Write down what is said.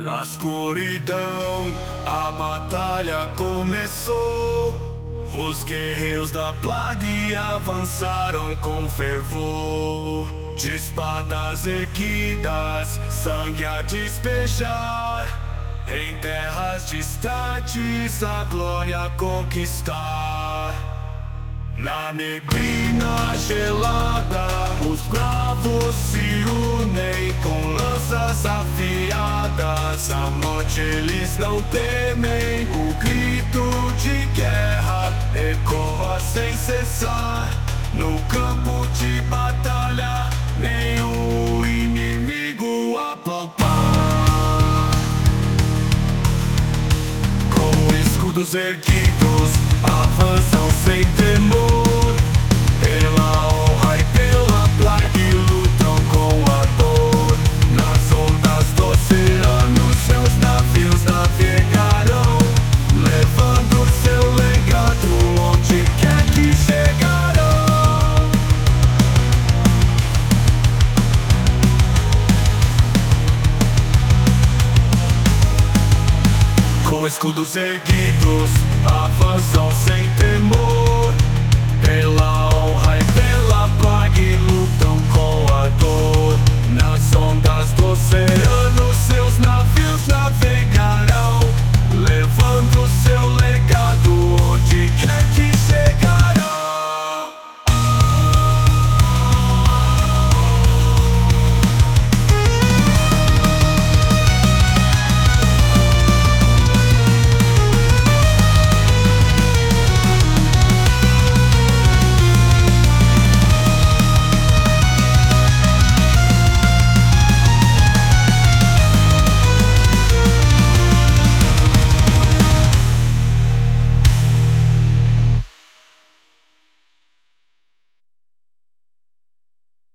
Na escuridão, a batalha começou. Os guerreiros da Plague avançaram com fervor. De espadas erguidas, sangue a despejar. Em terras distantes, a glória conquistar. Na neblina gelada, os bravos se unem com lanças afiadas. A morte eles não temem, o grito de guerra ecoa sem cessar. No campo de batalha, nenhum inimigo a palpar. Com escudos erguidos, avançam sem temor. Pela honra e pela Plague lutam com a dor. Nas ondas do oceano, seus navios navegarão, levando seu legado onde quer que chegarão. Com escudos erguidos, avançam